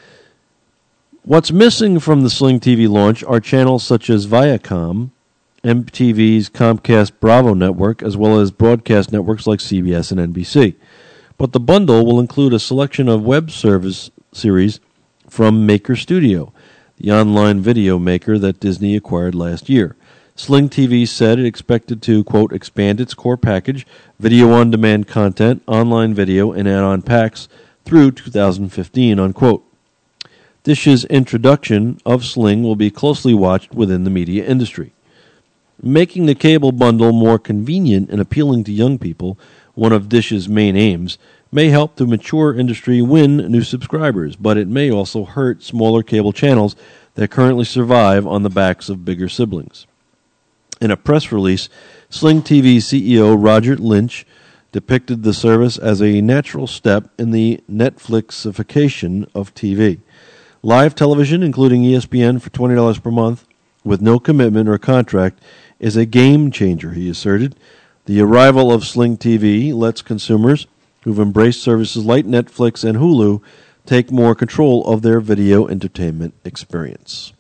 What's missing from the Sling TV launch are channels such as Viacom, MTV's Comcast Bravo network, as well as broadcast networks like CBS and NBC. But the bundle will include a selection of web service series from Maker Studio, the online video maker that Disney acquired last year. Sling TV said it expected to, quote, expand its core package, video-on-demand content, online video, and add-on packs through 2015, unquote. Dish's introduction of Sling will be closely watched within the media industry. Making the cable bundle more convenient and appealing to young people, one of Dish's main aims, may help the mature industry win new subscribers, but it may also hurt smaller cable channels that currently survive on the backs of bigger siblings. In a press release, Sling TV CEO Roger Lynch depicted the service as a natural step in the Netflixification of TV. Live television, including ESPN for $20 per month, with no commitment or contract, is a game changer, he asserted. The arrival of Sling TV lets consumers who've embraced services like Netflix and Hulu take more control of their video entertainment experience.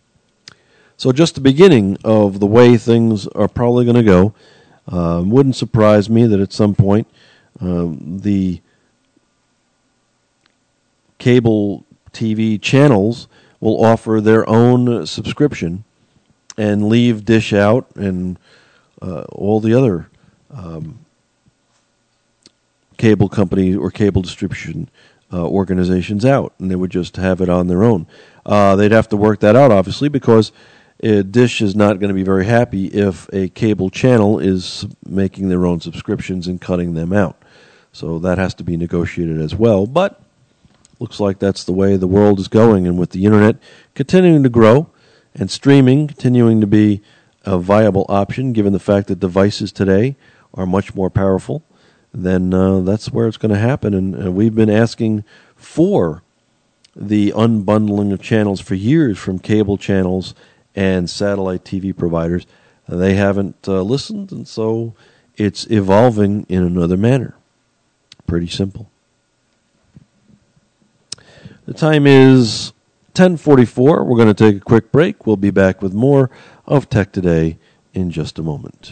So just the beginning of the way things are probably going to go. Wouldn't surprise me that at some point the cable TV channels will offer their own subscription and leave Dish out and all the other cable company or cable distribution organizations out, and they would just have it on their own. They'd have to work that out, obviously, because Dish is not going to be very happy if a cable channel is making their own subscriptions and cutting them out. So that has to be negotiated as well. But looks like that's the way the world is going, and with the internet continuing to grow and streaming continuing to be a viable option, given the fact that devices today are much more powerful, then that's where it's going to happen. And we've been asking for the unbundling of channels for years from cable channels and satellite TV providers. They haven't listened, and so it's evolving in another manner. Pretty simple. The time is 10:44. We're going to take a quick break. We'll be back with more of Tech Today in just a moment.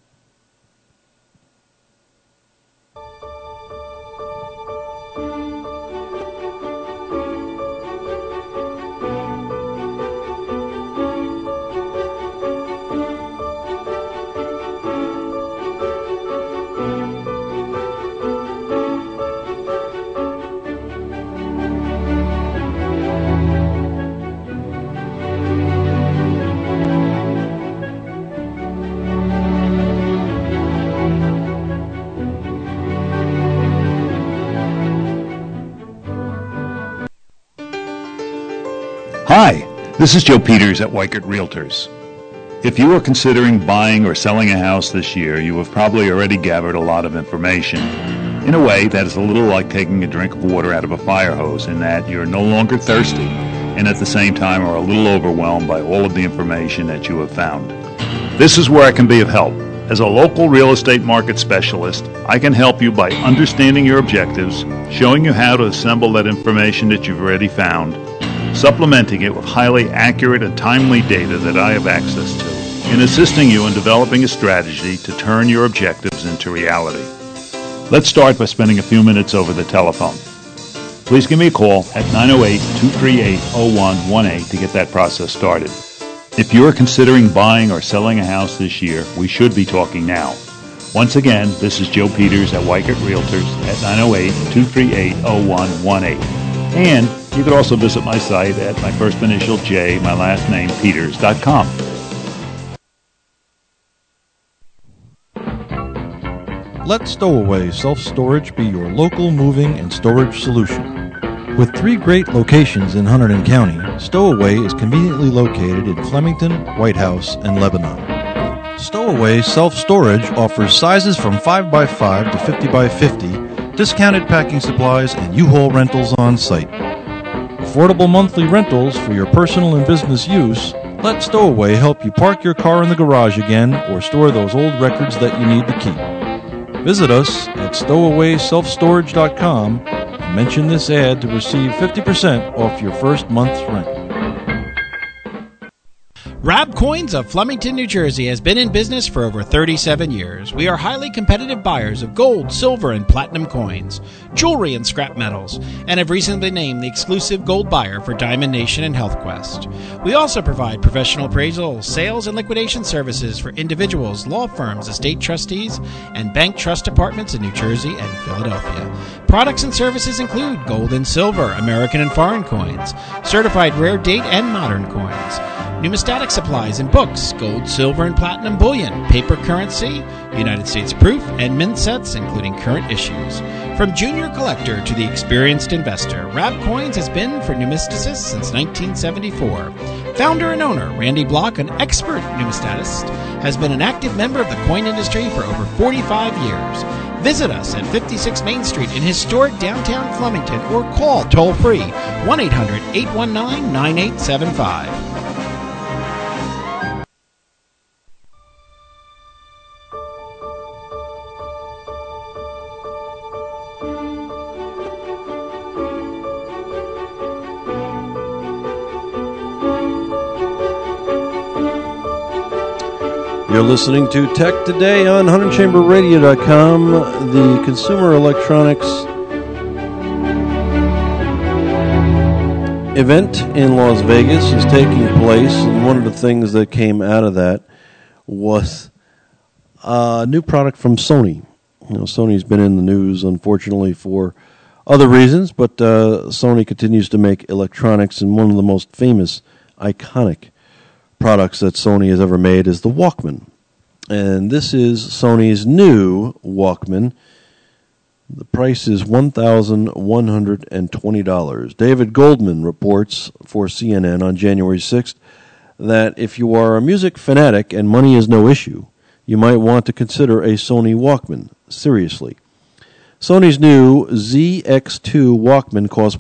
Hi, this is Joe Peters at Weichert Realtors. If you are considering buying or selling a house this year, you have probably already gathered a lot of information. In a way, that is a little like taking a drink of water out of a fire hose, in that you're no longer thirsty and at the same time are a little overwhelmed by all of the information that you have found. This is where I can be of help. As a local real estate market specialist, I can help you by understanding your objectives, showing you how to assemble that information that you've already found, supplementing it with highly accurate and timely data that I have access to, and assisting you in developing a strategy to turn your objectives into reality. Let's start by spending a few minutes over the telephone. Please give me a call at 908-238-0118 to get that process started. If you're considering buying or selling a house this year, we should be talking now. Once again, this is Joe Peters at Weikert Realtors at 908-238-0118. And you could also visit my site at my first initial J, my last name, Peters.com. Let Stowaway Self-Storage be your local moving and storage solution. With 3 great locations in Hunterdon County, Stowaway is conveniently located in Flemington, White House, and Lebanon. Stowaway Self-Storage offers sizes from 5x5 to 50x50, discounted packing supplies, and U-Haul rentals on site. Affordable monthly rentals for your personal and business use. Let Stowaway help you park your car in the garage again or store those old records that you need to keep. Visit us at stowawayselfstorage.com and mention this ad to receive 50% off your first month's rent. Rab Coins of Flemington, New Jersey has been in business for over 37 years. We are highly competitive buyers of gold, silver, and platinum coins, jewelry, and scrap metals, and have recently been named the exclusive gold buyer for Diamond Nation and HealthQuest. We also provide professional appraisal, sales, and liquidation services for individuals, law firms, estate trustees, and bank trust departments in New Jersey and Philadelphia. Products and services include gold and silver, American and foreign coins, certified rare date and modern coins, numismatic supplies and books, gold, silver, and platinum bullion, paper currency, United States proof, and mint sets, including current issues. From junior collector to the experienced investor, Rab Coins has been for numisticists since 1974. Founder and owner Randy Block, an expert numismatist, has been an active member of the coin industry for over 45 years. Visit us at 56 Main Street in historic downtown Flemington or call toll-free 1-800-819-9875. You're listening to Tech Today on HunterdonChamberRadio.com. The Consumer Electronics event in Las Vegas is taking place, and one of the things that came out of that was a new product from Sony. You know, Sony's been in the news, unfortunately, for other reasons, but Sony continues to make electronics, and one of the most famous, iconic products that Sony has ever made is the Walkman. And this is Sony's new Walkman. The price is $1,120. David Goldman reports for CNN on January 6th that if you are a music fanatic and money is no issue, you might want to consider a Sony Walkman seriously. Sony's new ZX2 Walkman costs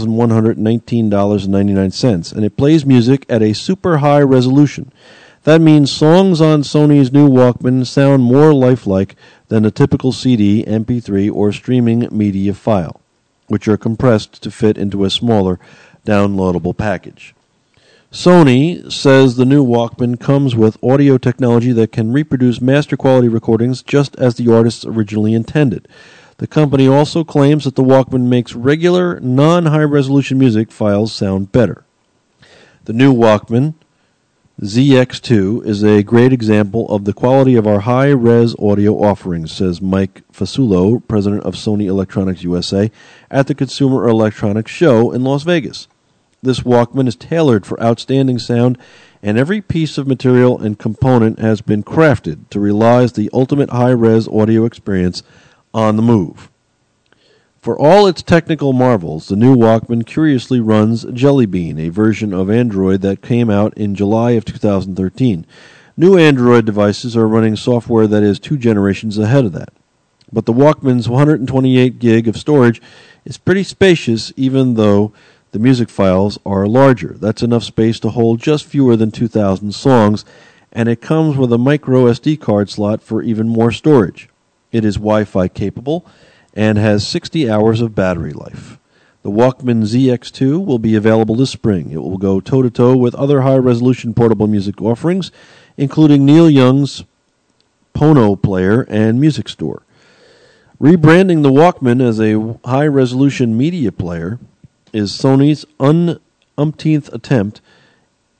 $1,119.99, and it plays music at a super high resolution. That means songs on Sony's new Walkman sound more lifelike than a typical CD, MP3, or streaming media file, which are compressed to fit into a smaller downloadable package. Sony says the new Walkman comes with audio technology that can reproduce master quality recordings just as the artists originally intended. The company also claims that the Walkman makes regular, non-high-resolution music files sound better. The new Walkman, ZX2, is a great example of the quality of our high-res audio offerings, says Mike Fasullo, president of Sony Electronics USA, at the Consumer Electronics Show in Las Vegas. This Walkman is tailored for outstanding sound, and every piece of material and component has been crafted to realize the ultimate high-res audio experience on the move. For all its technical marvels, the new Walkman curiously runs Jelly Bean, a version of Android that came out in July of 2013. New Android devices are running software that is 2 generations ahead of that. But the Walkman's 128 gig of storage is pretty spacious, even though the music files are larger. That's enough space to hold just fewer than 2,000 songs, and it comes with a micro SD card slot for even more storage. It is Wi-Fi capable and has 60 hours of battery life. The Walkman ZX2 will be available this spring. It will go toe-to-toe with other high-resolution portable music offerings, including Neil Young's Pono player and music store. Rebranding the Walkman as a high-resolution media player is Sony's umpteenth attempt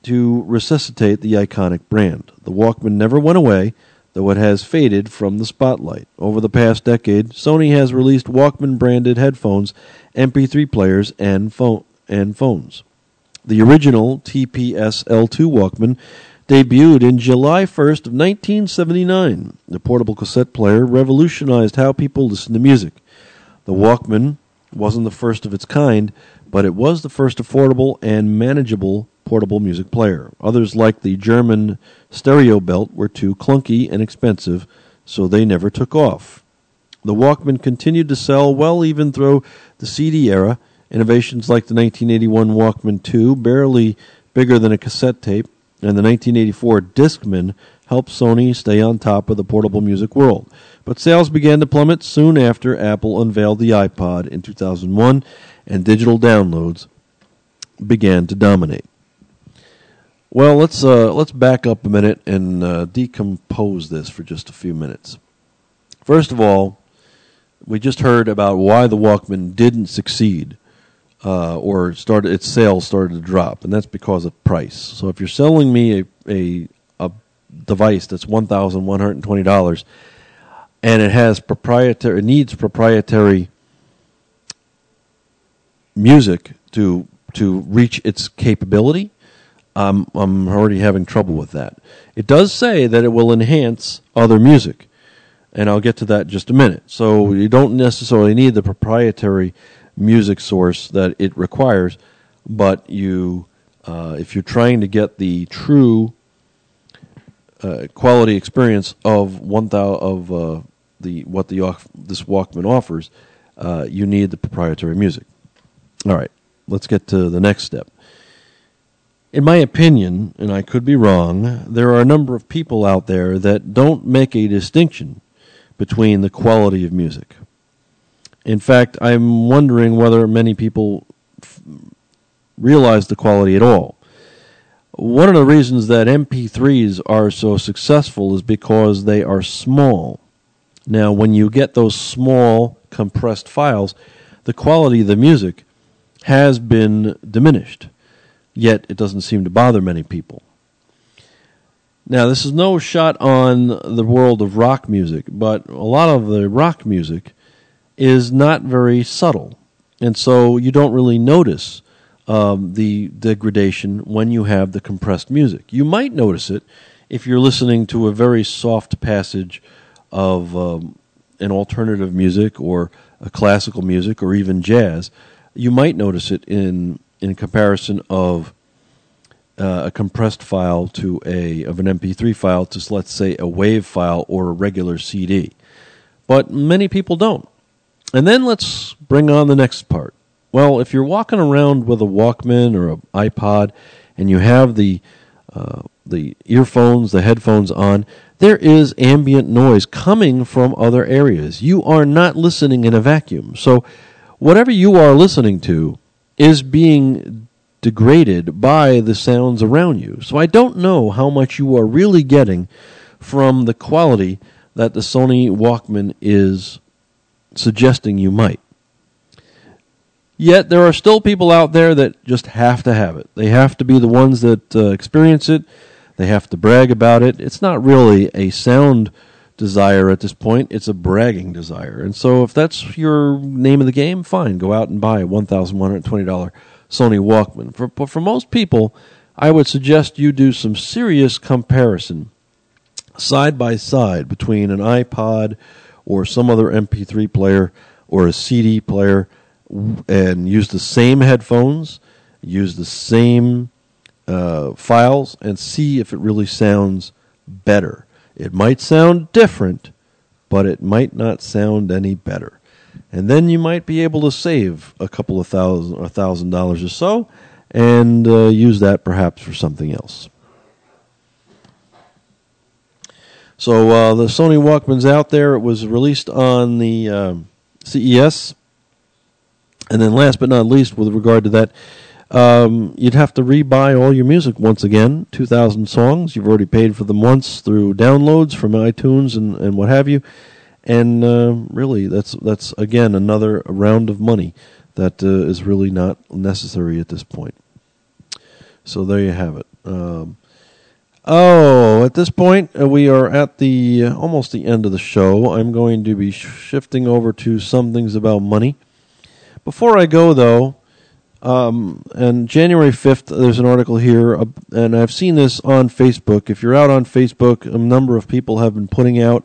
to resuscitate the iconic brand. The Walkman never went away, though it has faded from the spotlight. Over the past decade, Sony has released Walkman-branded headphones, MP3 players, and phones. The original TPS L2 Walkman debuted in July 1st of 1979. The portable cassette player revolutionized how people listen to music. The Walkman wasn't the first of its kind, but it was the first affordable and manageable portable music player. Others, like the German Stereo Belt, were too clunky and expensive, so they never took off. The Walkman continued to sell well even through the CD era. Innovations like the 1981 Walkman 2, barely bigger than a cassette tape, and the 1984 Discman helped Sony stay on top of the portable music world. But sales began to plummet soon after Apple unveiled the iPod in 2001, and digital downloads began to dominate. Well, let's back up a minute and decompose this for just a few minutes. First of all, we just heard about why the Walkman didn't succeed, or its sales started to drop, and that's because of price. So if you're selling me a device that's $1,120 and it needs proprietary music to reach its capability, I'm already having trouble with that. It does say that it will enhance other music, and I'll get to that in just a minute. So you don't necessarily need the proprietary music source that it requires, but if you're trying to get the true quality experience of this Walkman offers, you need the proprietary music. All right, let's get to the next step. In my opinion, and I could be wrong, there are a number of people out there that don't make a distinction between the quality of music. In fact, I'm wondering whether many people realize the quality at all. One of the reasons that MP3s are so successful is because they are small. Now, when you get those small, compressed files, the quality of the music has been diminished, yet it doesn't seem to bother many people. Now, this is no shot on the world of rock music, but a lot of the rock music is not very subtle, and so you don't really notice the degradation when you have the compressed music. You might notice it if you're listening to a very soft passage of an alternative music or a classical music or even jazz. You might notice it in comparison of a compressed file of an MP3 file to, let's say, a WAV file or a regular CD. But many people don't. And then let's bring on the next part. Well, if you're walking around with a Walkman or an iPod and you have the earphones, the headphones on, there is ambient noise coming from other areas. You are not listening in a vacuum. So whatever you are listening to is being degraded by the sounds around you. So I don't know how much you are really getting from the quality that the Sony Walkman is suggesting you might. Yet there are still people out there that just have to have it. They have to be the ones that experience it. They have to brag about it. It's not really a sound desire at this point. It's a bragging desire. And so if that's your name of the game, fine. Go out and buy a $1,120 Sony Walkman. But for most people, I would suggest you do some serious comparison side by side between an iPod or some other MP3 player or a CD player, and use the same headphones, use the same files, and see if it really sounds better. It might sound different, but it might not sound any better. And then you might be able to save a couple of $1,000 or so, and use that perhaps for something else. So the Sony Walkman's out there. It was released on the CES. And then last but not least, with regard to that, you'd have to rebuy all your music once again, 2,000 songs. You've already paid for them once through downloads from iTunes and what have you. And really, that's again, another round of money that is really not necessary at this point. So there you have it. At this point, we are at the almost the end of the show. I'm going to be shifting over to some things about money. Before I go, though, on January 5th, there's an article here, and I've seen this on Facebook. If you're out on Facebook, a number of people have been putting out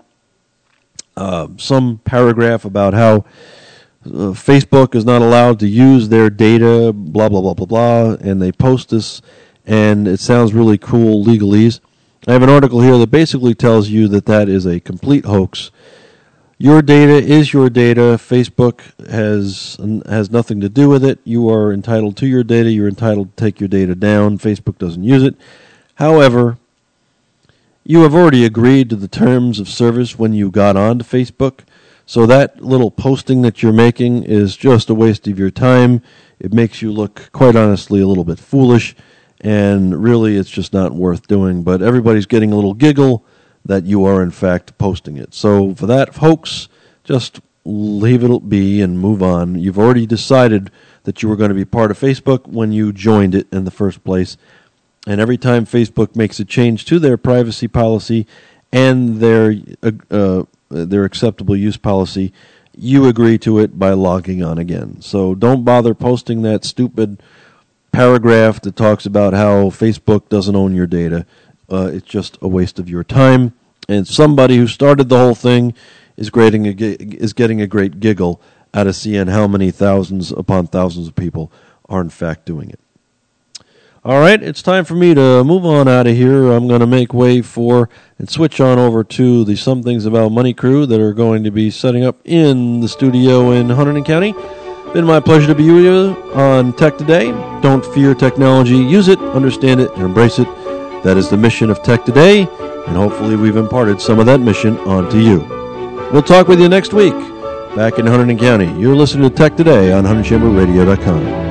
some paragraph about how Facebook is not allowed to use their data, blah, blah, blah, blah, blah, and they post this, and it sounds really cool legalese. I have an article here that basically tells you that that is a complete hoax. Your data is your data. Facebook has nothing to do with it. You are entitled to your data. You're entitled to take your data down. Facebook doesn't use it. However, you have already agreed to the terms of service when you got onto Facebook. So that little posting that you're making is just a waste of your time. It makes you look, quite honestly, a little bit foolish. And really, it's just not worth doing. But everybody's getting a little giggle that you are, in fact, posting it. So for that hoax, just leave it be and move on. You've already decided that you were going to be part of Facebook when you joined it in the first place. And every time Facebook makes a change to their privacy policy and their acceptable use policy, you agree to it by logging on again. So don't bother posting that stupid paragraph that talks about how Facebook doesn't own your data. It's just a waste of your time. And somebody who started the whole thing is getting a great giggle out of seeing how many thousands upon thousands of people are in fact doing it. All right, it's time for me to move on out of here. I'm going to make way for and switch on over to the Some Things About Money crew that are going to be setting up in the studio in Hunterdon County. Been my pleasure to be with you on Tech Today. Don't fear technology. Use it, understand it, and embrace it. That is the mission of Tech Today, and hopefully we've imparted some of that mission onto you. We'll talk with you next week back in Hunterdon County. You're listening to Tech Today on HunterdonChamberRadio.com.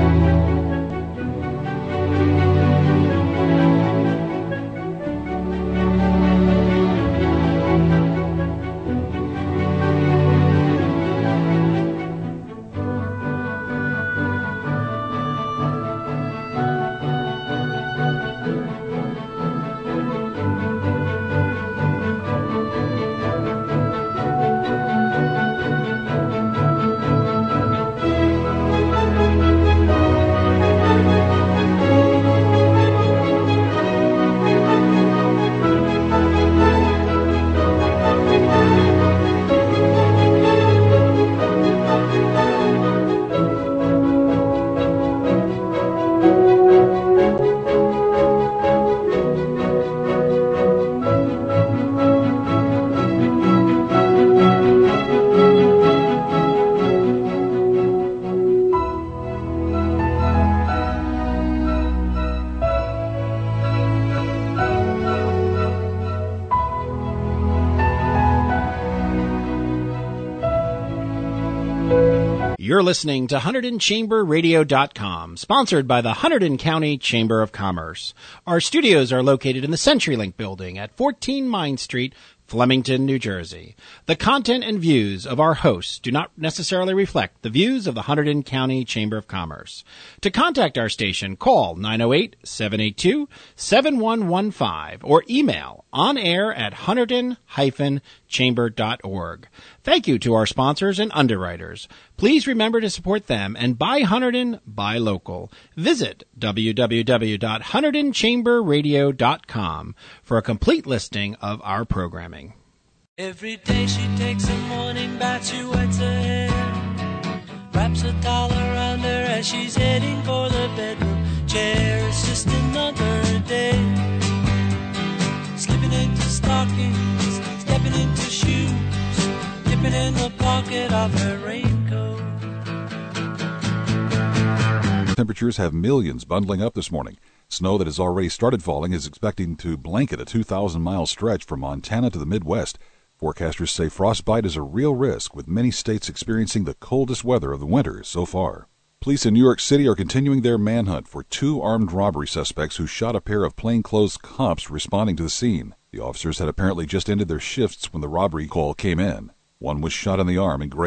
You're listening to HunterdonChamberRadio.com, sponsored by the Hunterdon County Chamber of Commerce. Our studios are located in the CenturyLink building at 14 Mine Street, Flemington, New Jersey. The content and views of our hosts do not necessarily reflect the views of the Hunterdon County Chamber of Commerce. To contact our station, call 908-782-7115 or email onair@hunterdon-chamber.org. Thank you to our sponsors and underwriters. Please remember to support them and buy Hunterdon, buy local. Visit www.HunterdonChamberRadio.com for a complete listing of our programming. Every day she takes a morning bath, she wets her hair, wraps a towel around her as she's heading for the bedroom chair. It's just another day, slipping into stockings, stepping into shoes, dipping in the pocket of her raincoat. Temperatures have millions bundling up this morning. Snow that has already started falling is expecting to blanket a 2,000-mile stretch from Montana to the Midwest. Forecasters say frostbite is a real risk, with many states experiencing the coldest weather of the winter so far. Police in New York City are continuing their manhunt for 2 armed robbery suspects who shot a pair of plainclothes cops responding to the scene. The officers had apparently just ended their shifts when the robbery call came in. One was shot in the arm and